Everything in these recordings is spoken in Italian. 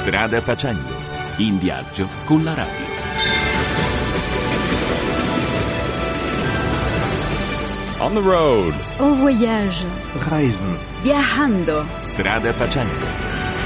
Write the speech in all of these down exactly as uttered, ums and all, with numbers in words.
Strada facendo, in viaggio con la radio. On the road. En voyage. Reisen. Viajando. Strada facendo.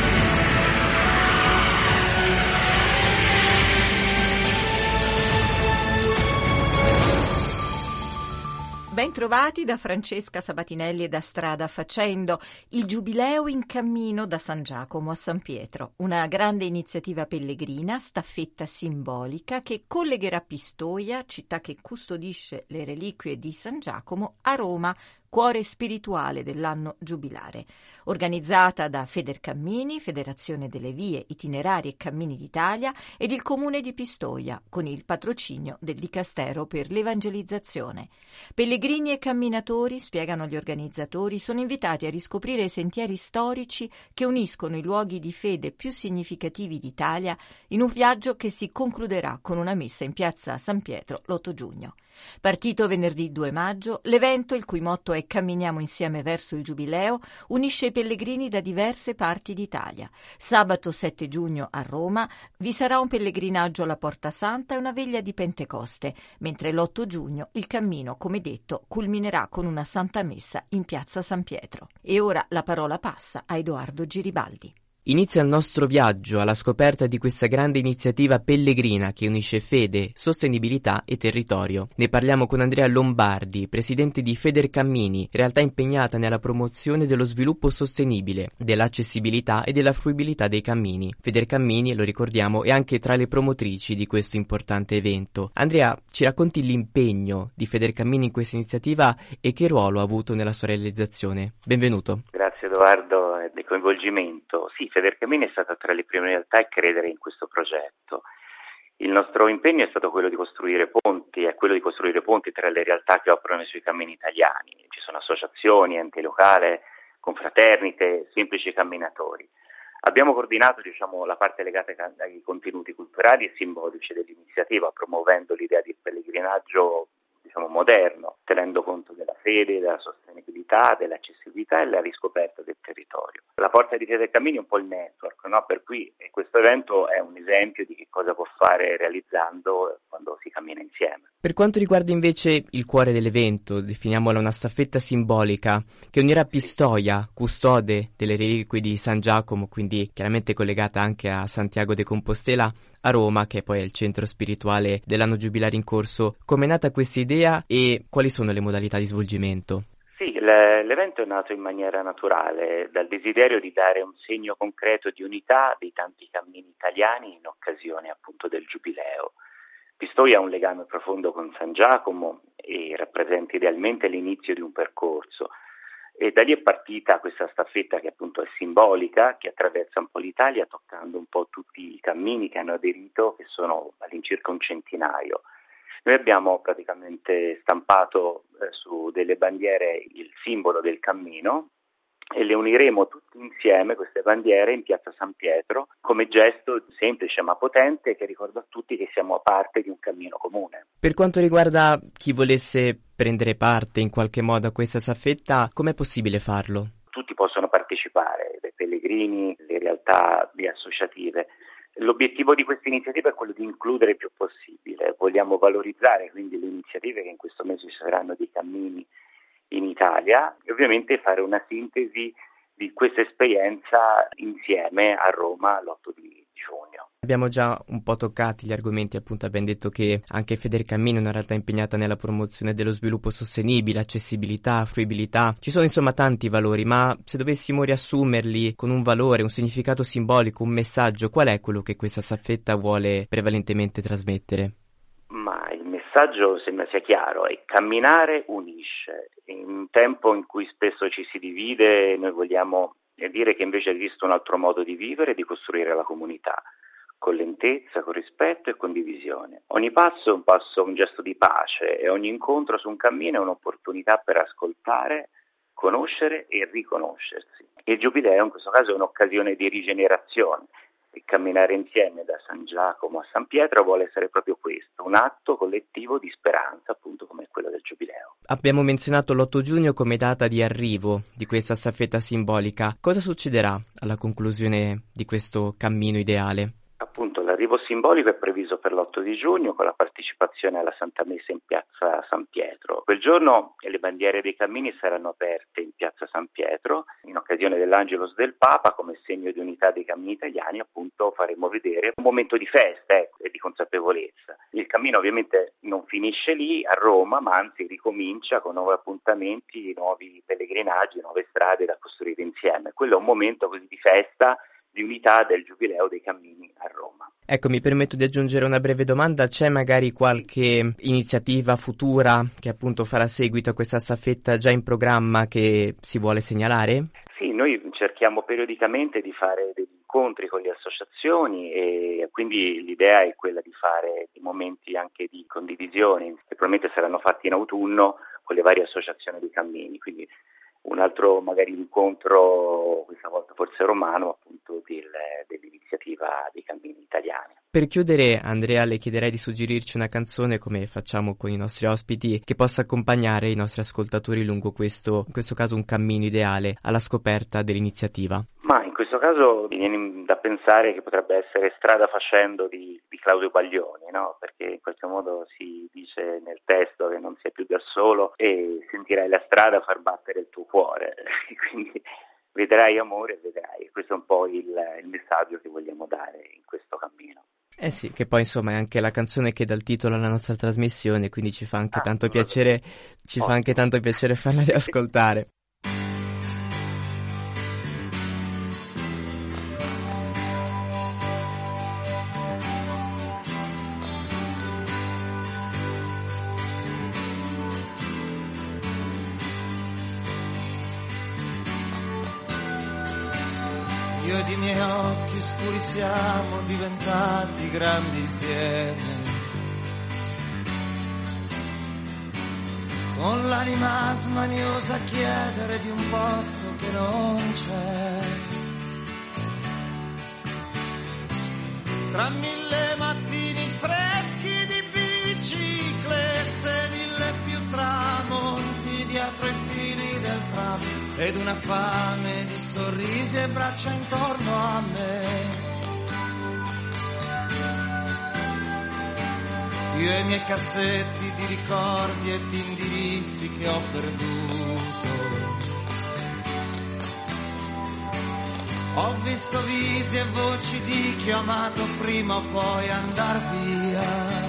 Bentrovati da Francesca Sabatinelli e da Strada Facendo, il Giubileo in cammino da San Giacomo a San Pietro, una grande iniziativa pellegrina, staffetta simbolica che collegherà Pistoia, città che custodisce le reliquie di San Giacomo, a Roma, cuore spirituale dell'anno giubilare. Organizzata da Federcammini, Federazione delle Vie, Itinerari e Cammini d'Italia, ed il Comune di Pistoia, con il patrocinio del Dicastero per l'Evangelizzazione. Pellegrini e camminatori, spiegano gli organizzatori, sono invitati a riscoprire i sentieri storici che uniscono i luoghi di fede più significativi d'Italia in un viaggio che si concluderà con una messa in piazza San Pietro l'otto giugno. Partito venerdì due maggio, l'evento, il cui motto è Camminiamo insieme verso il Giubileo, unisce i pellegrini da diverse parti d'Italia. Sabato sette giugno a Roma vi sarà un pellegrinaggio alla Porta Santa e una veglia di Pentecoste, mentre l'otto giugno il cammino, come detto, culminerà con una Santa Messa in piazza San Pietro. E ora la parola passa a Edoardo Giribaldi. Inizia il nostro viaggio alla scoperta di questa grande iniziativa pellegrina che unisce fede, sostenibilità e territorio. Ne parliamo con Andrea Lombardi, presidente di Federcammini, realtà impegnata nella promozione dello sviluppo sostenibile, dell'accessibilità e della fruibilità dei cammini. Federcammini, lo ricordiamo, è anche tra le promotrici di questo importante evento. Andrea, ci racconti l'impegno di Federcammini in questa iniziativa e che ruolo ha avuto nella sua realizzazione? Benvenuto. Grazie Edoardo del coinvolgimento. Sì, Federcammini è stata tra le prime realtà a credere in questo progetto. Il nostro impegno è stato quello di costruire ponti, è quello di costruire ponti tra le realtà che operano sui cammini italiani. Ci sono associazioni, enti locali, confraternite, semplici camminatori. Abbiamo coordinato, diciamo, la parte legata ai contenuti culturali e simbolici dell'iniziativa, promuovendo l'idea di pellegrinaggio, diciamo, moderno, tenendo conto della fede, della sostenibilità, dell'accessibilità e della riscoperta del territorio. La forza di Federcammini è un po' il network, no? Per cui questo evento è un esempio di che cosa può fare realizzando quando si cammina insieme. Per quanto riguarda invece il cuore dell'evento, definiamola una staffetta simbolica che unirà Pistoia, custode delle reliquie di San Giacomo, quindi chiaramente collegata anche a Santiago de Compostela, a Roma, che poi è il centro spirituale dell'anno giubilare in corso. Com'è nata questa idea e quali sono le modalità di svolgimento? Sì, l'evento è nato in maniera naturale, dal desiderio di dare un segno concreto di unità dei tanti cammini italiani in occasione appunto del Giubileo. Pistoia ha un legame profondo con San Giacomo e rappresenta idealmente l'inizio di un percorso. E da lì è partita questa staffetta che appunto è simbolica, che attraversa un po' l'Italia, toccando un po' tutti i cammini che hanno aderito, che sono all'incirca un centinaio. Noi abbiamo praticamente stampato eh, su delle bandiere il simbolo del cammino e le uniremo tutti insieme, queste bandiere, in piazza San Pietro, come gesto semplice ma potente che ricorda a tutti che siamo a parte di un cammino comune. Per quanto riguarda chi volesse prendere parte in qualche modo a questa staffetta, com'è possibile farlo? Tutti possono partecipare, dai pellegrini, le realtà associative. L'obiettivo di questa iniziativa è quello di includere il più possibile. Vogliamo valorizzare quindi le iniziative che in questo mese ci saranno dei cammini in Italia e ovviamente fare una sintesi di questa esperienza insieme a Roma l'otto di giugno. Abbiamo già un po' toccati gli argomenti, appunto abbiamo detto che anche Federcammini è una realtà impegnata nella promozione dello sviluppo sostenibile, accessibilità, fruibilità. Ci sono insomma tanti valori, ma se dovessimo riassumerli con un valore, un significato simbolico, un messaggio, qual è quello che questa staffetta vuole prevalentemente trasmettere? Ma il messaggio sembra sia chiaro, è camminare unisce. In un tempo in cui spesso ci si divide, noi vogliamo dire che invece esiste un altro modo di vivere e di costruire la comunità, con lentezza, con rispetto e condivisione. Ogni passo è un passo, un gesto di pace e ogni incontro su un cammino è un'opportunità per ascoltare, conoscere e riconoscersi. Il Giubileo in questo caso è un'occasione di rigenerazione Il camminare insieme da San Giacomo a San Pietro vuole essere proprio questo, un atto collettivo di speranza, appunto come quello del Giubileo. Abbiamo menzionato l'otto giugno come data di arrivo di questa staffetta simbolica. Cosa succederà alla conclusione di questo cammino ideale? Appunto, l'arrivo simbolico è previsto per l'otto di giugno con la partecipazione alla Santa Messa in piazza San Pietro. Quel giorno le bandiere dei cammini saranno aperte in piazza San Pietro in occasione dell'Angelus del Papa, come segno di unità dei cammini italiani. Appunto faremo vedere un momento di festa ecco, e di consapevolezza. Il cammino ovviamente non finisce lì a Roma, ma anzi ricomincia con nuovi appuntamenti, nuovi pellegrinaggi, nuove strade da costruire insieme. Quello è un momento così di festa, di unità del Giubileo dei cammini a Roma. Ecco, mi permetto di aggiungere una breve domanda. C'è magari qualche iniziativa futura che appunto farà seguito a questa staffetta già in programma che si vuole segnalare? Sì, noi cerchiamo periodicamente di fare degli incontri con le associazioni e quindi l'idea è quella di fare dei momenti anche di condivisione che probabilmente saranno fatti in autunno con le varie associazioni dei cammini, quindi un altro magari incontro, questa volta forse romano, appunto del, dell'iniziativa dei cammini italiani. Per chiudere, Andrea, le chiederei di suggerirci una canzone, come facciamo con i nostri ospiti, che possa accompagnare i nostri ascoltatori lungo questo, in questo caso un cammino ideale, alla scoperta dell'iniziativa. Ma in questo caso mi viene da pensare che potrebbe essere Strada facendo di, di Claudio Baglioni, no? Perché in qualche modo si dice nel testo che non sei più da solo e sentirai la strada far battere il tuo cuore, quindi vedrai amore, vedrai. Questo è un po' il, il messaggio che vogliamo dare in questo cammino. Eh sì, che poi insomma è anche la canzone che dà il titolo alla nostra trasmissione, quindi ci fa anche ah, tanto piacere, ci oh. fa anche tanto piacere farla riascoltare. Io ed i miei occhi scuri siamo diventati grandi insieme, con l'anima smaniosa a chiedere di un posto che non c'è. Tra mille mattini freschi di biciclette, mille più tramonti dietro i fili del tram, ed una fame di sorrisi e braccia intorno a me. Io e i miei cassetti di ricordi e di indirizzi che ho perduto. Ho visto visi e voci di chi ho amato prima o poi andar via.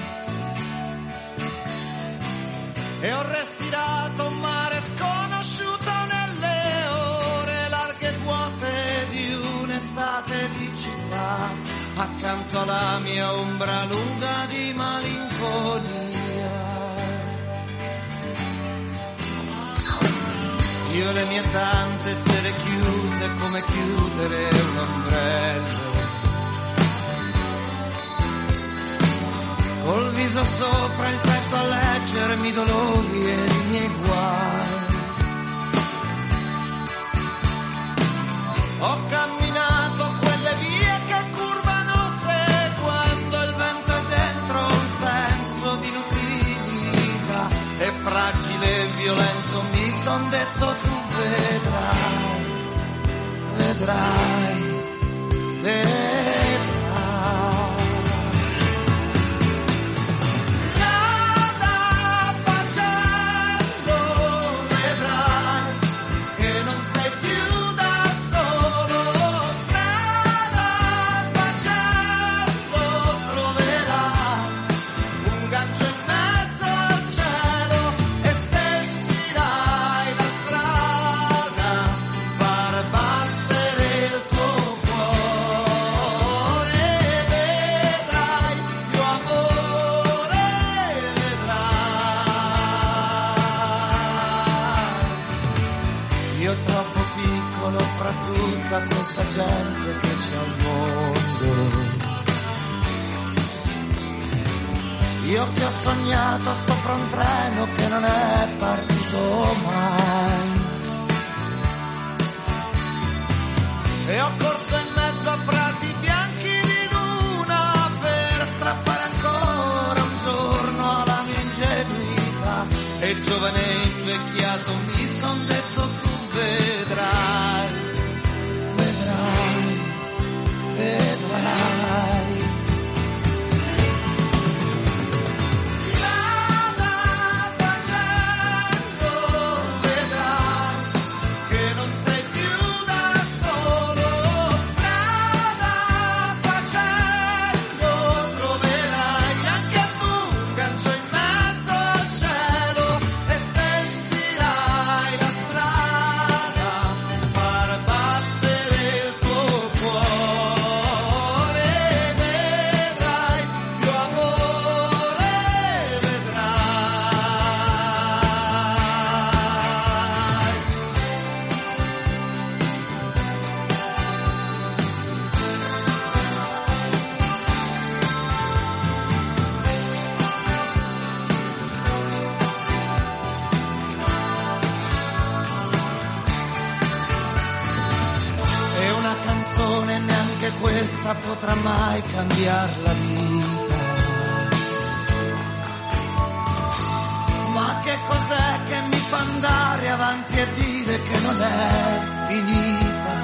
E ho respirato un mare sconosciuto nelle ore larghe e vuote di un'estate di città, accanto alla mia ombra lunga di malinconia. Io le mie tante sere chiuse come chiudere un ombrello, col viso sopra il petto a leggermi i dolori e i miei guai. Ho camminato quelle vie che curvano seguendo il vento e dentro un senso di inutilità, e fragile e violento mi son detto tu vedrai, vedrai, vedrai. Questa gente che c'è al mondo, io che ho sognato sopra un treno che non è partito mai, e ho corso in mezzo a prati bianchi giovane invecchiato mi son detto tu vedrai, vedrai, vedrai. Questa potrà mai cambiare la vita, ma che cos'è che mi fa andare avanti e dire che non è finita?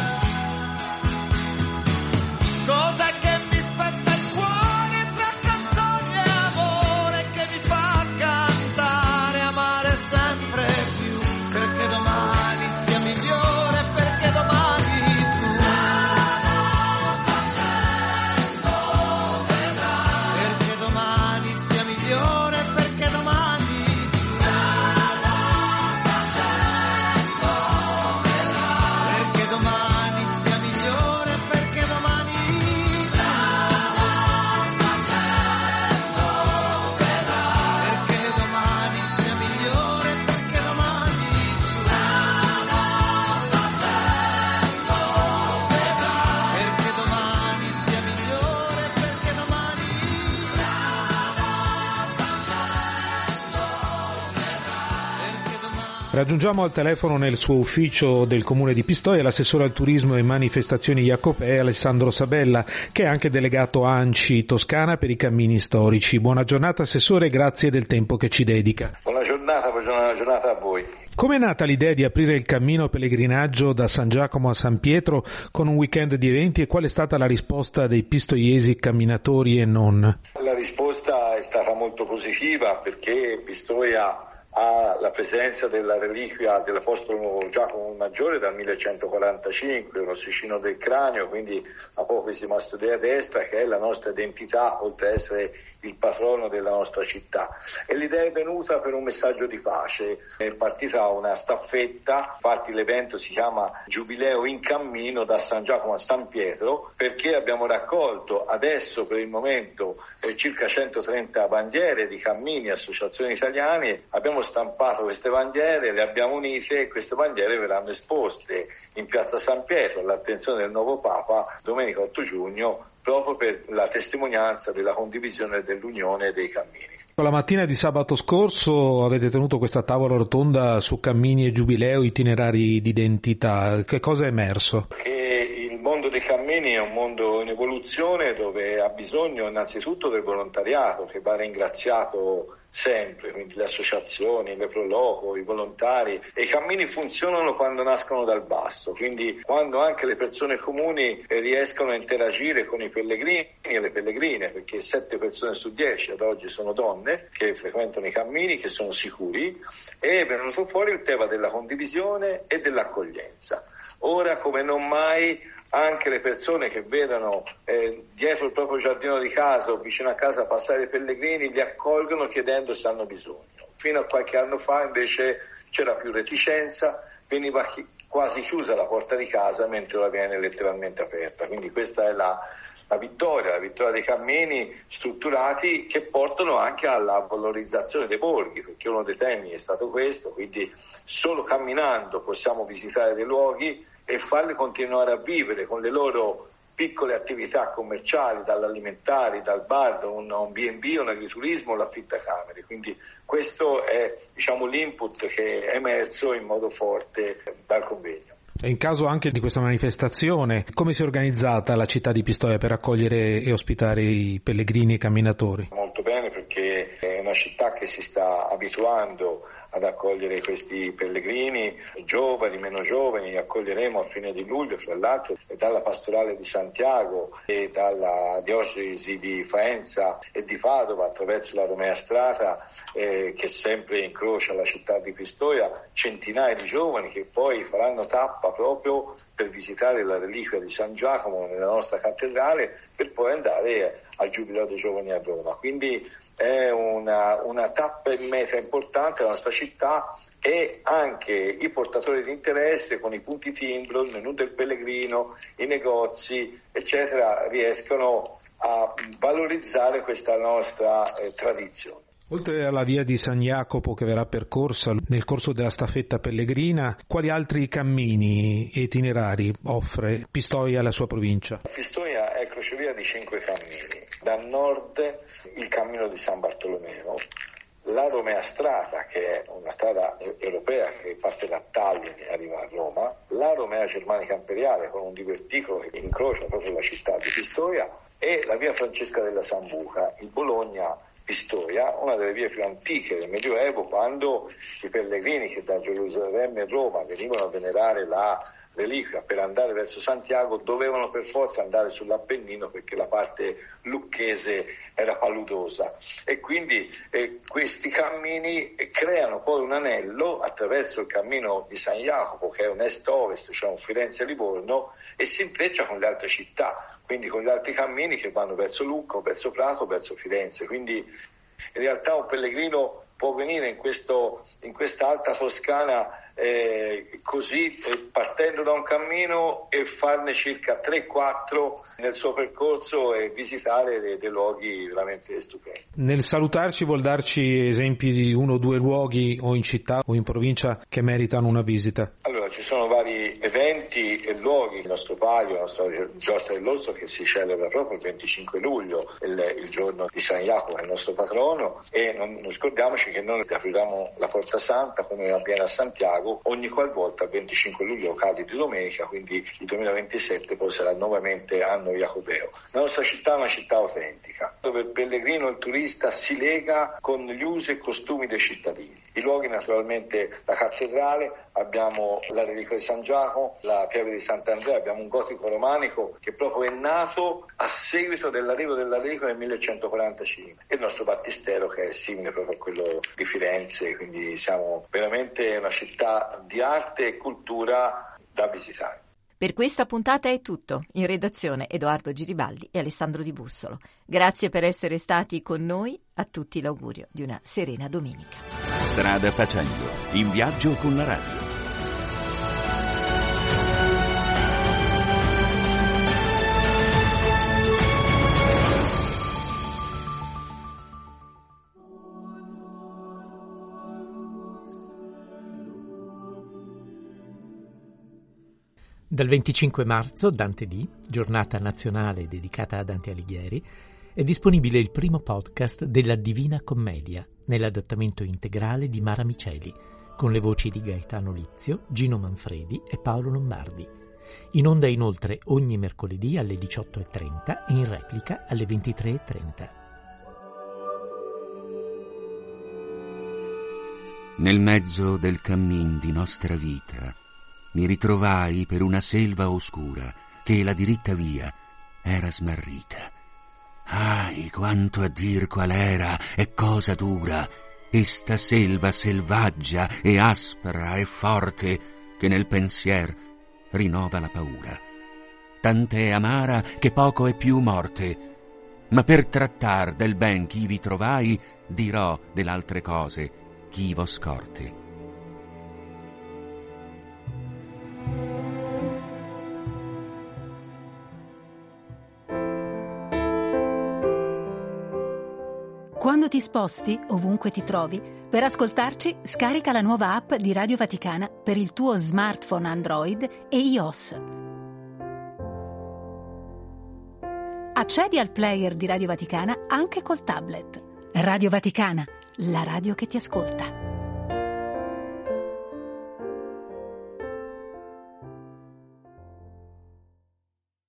Cos'è che mi spezza il cuore tra canzoni e amore, che mi fa cantare, amare sempre più, perché domani sia migliore, perché domani Raggiungiamo al telefono nel suo ufficio del comune di Pistoia l'assessore al turismo e manifestazioni Jacopè Alessandro Sabella, che è anche delegato ANCI Toscana per i cammini storici. Buona giornata assessore, grazie del tempo che ci dedica. Buona giornata, buona giornata a voi. Come è nata l'idea di aprire il cammino pellegrinaggio da San Giacomo a San Pietro con un weekend di eventi e qual è stata la risposta dei pistoiesi camminatori e non? La risposta è stata molto positiva perché Pistoia ha la presenza della reliquia dell'Apostolo Giacomo Maggiore dal millecentoquarantacinque, un ossicino del cranio, quindi apofisi Mastodea destra, che è la nostra identità, oltre ad essere il patrono della nostra città. E l'idea è venuta per un messaggio di pace. È partita una staffetta, infatti l'evento si chiama Giubileo in cammino da San Giacomo a San Pietro, perché abbiamo raccolto adesso per il momento eh, circa centotrenta bandiere di cammini, associazioni italiane. Abbiamo stampato queste bandiere, le abbiamo unite e queste bandiere verranno esposte in piazza San Pietro all'attenzione del nuovo Papa domenica otto giugno, proprio per la testimonianza della condivisione dell'unione dei cammini. La mattina di sabato scorso avete tenuto questa tavola rotonda su cammini e giubileo, itinerari d'identità. Che cosa è emerso? Che il mondo dei cammini è un mondo in evoluzione dove ha bisogno innanzitutto del volontariato, che va ringraziato sempre, quindi le associazioni, le proloco, i volontari, e i cammini funzionano quando nascono dal basso, quindi quando anche le persone comuni riescono a interagire con i pellegrini e le pellegrine, perché sette persone su dieci ad oggi sono donne che frequentano i cammini, che sono sicuri, e è venuto fuori il tema della condivisione e dell'accoglienza. Ora come non mai anche le persone che vedono eh, dietro il proprio giardino di casa o vicino a casa passare i pellegrini li accolgono chiedendo se hanno bisogno. Fino a qualche anno fa invece c'era più reticenza, veniva chi- quasi chiusa la porta di casa mentre ora viene letteralmente aperta. Quindi questa è la, la vittoria, la vittoria dei cammini strutturati che portano anche alla valorizzazione dei borghi, perché uno dei temi è stato questo, quindi solo camminando possiamo visitare dei luoghi e farli continuare a vivere con le loro piccole attività commerciali, dall'alimentari, dal bar, un, un B and B, un agriturismo, l'affittacamere. Quindi questo è, diciamo, l'input che è emerso in modo forte dal convegno. E in caso anche di questa manifestazione, come si è organizzata la città di Pistoia per accogliere e ospitare i pellegrini e i camminatori? Molto bene, perché è una città che si sta abituando ad accogliere questi pellegrini, giovani, meno giovani. Li accoglieremo a fine di luglio, fra l'altro, dalla pastorale di Santiago e dalla diocesi di Faenza e di Padova, attraverso la Romea Strata, eh, che sempre incrocia la città di Pistoia, centinaia di giovani che poi faranno tappa proprio per visitare la reliquia di San Giacomo nella nostra cattedrale, per poi andare al Giubileo dei Giovani a Roma. Quindi è una, una tappa e meta importante della nostra città, e anche i portatori di interesse con i punti timbro, il menù del pellegrino, i negozi, eccetera, riescono a valorizzare questa nostra eh, tradizione. Oltre alla via di San Jacopo che verrà percorsa nel corso della staffetta pellegrina, quali altri cammini e itinerari offre Pistoia alla sua provincia? Pistoia è crocevia di cinque cammini. Da nord il cammino di San Bartolomeo, la Romea Strata, che è una strada europea che parte da Tallinn e arriva a Roma, la Romea Germanica Imperiale con un diverticolo che incrocia proprio la città di Pistoia, e la via Francesca della Sambuca, il Bologna Pistoia, una delle vie più antiche del Medioevo, quando i pellegrini che da Gerusalemme e Roma venivano a venerare la reliquia per andare verso Santiago dovevano per forza andare sull'Appennino, perché la parte lucchese era paludosa, e quindi eh, questi cammini creano poi un anello attraverso il cammino di San Jacopo, che è un est-ovest, cioè un Firenze-Livorno, e si intreccia con le altre città, quindi con gli altri cammini che vanno verso Lucca, verso Prato, verso Firenze. Quindi in realtà un pellegrino può venire in, questo, in questa alta Toscana eh, così, eh, partendo da un cammino, e farne circa tre quattro nel suo percorso e visitare dei, dei luoghi veramente stupendi. Nel salutarci vuol darci esempi di uno o due luoghi o in città o in provincia che meritano una visita? Allora, ci sono vari eventi e luoghi, il nostro palio, la nostra giostra dell'orso, che si celebra proprio il venticinque luglio, il, il giorno di San Jacopo, che è il nostro patrono, e non, non scordiamoci che noi apriamo la Porta Santa come avviene a Santiago ogni qualvolta il venticinque luglio cade di domenica, quindi il duemilaventisette poi sarà nuovamente anno jacobeo. La nostra città è una città autentica, dove il pellegrino, il turista si lega con gli usi e costumi dei cittadini. I luoghi, naturalmente, la cattedrale, abbiamo la reliquia di San Giacomo, la pieve di Sant'Andrea, abbiamo un gotico romanico che proprio è nato a seguito dell'arrivo della reliquia nel millecentoquarantacinque, e il nostro battistero che è simile proprio a quello di Firenze, quindi siamo veramente una città di arte e cultura da visitare. Per questa puntata è tutto. In redazione Edoardo Giribaldi e Alessandro Di Bussolo. Grazie per essere stati con noi. A tutti l'augurio di una serena domenica. Strada facendo, in viaggio con la radio. Dal venticinque marzo, Dante Dì, giornata nazionale dedicata a Dante Alighieri, è disponibile il primo podcast della Divina Commedia, nell'adattamento integrale di Mara Miceli, con le voci di Gaetano Lizio, Gino Manfredi e Paolo Lombardi. In onda inoltre ogni mercoledì alle diciotto e trenta e in replica alle ventitré e trenta. Nel mezzo del cammin di nostra vita mi ritrovai per una selva oscura che la diritta via era smarrita. Ahi, quanto a dir qual era e cosa dura esta selva selvaggia e aspra e forte che nel pensier rinnova la paura. Tant'è amara che poco è più morte, ma per trattar del ben chi vi trovai dirò dell'altre cose chi vo scorte. Quando ti sposti, ovunque ti trovi, per ascoltarci scarica la nuova app di Radio Vaticana per il tuo smartphone Android e iOS. Accedi al player di Radio Vaticana anche col tablet. Radio Vaticana, la radio che ti ascolta.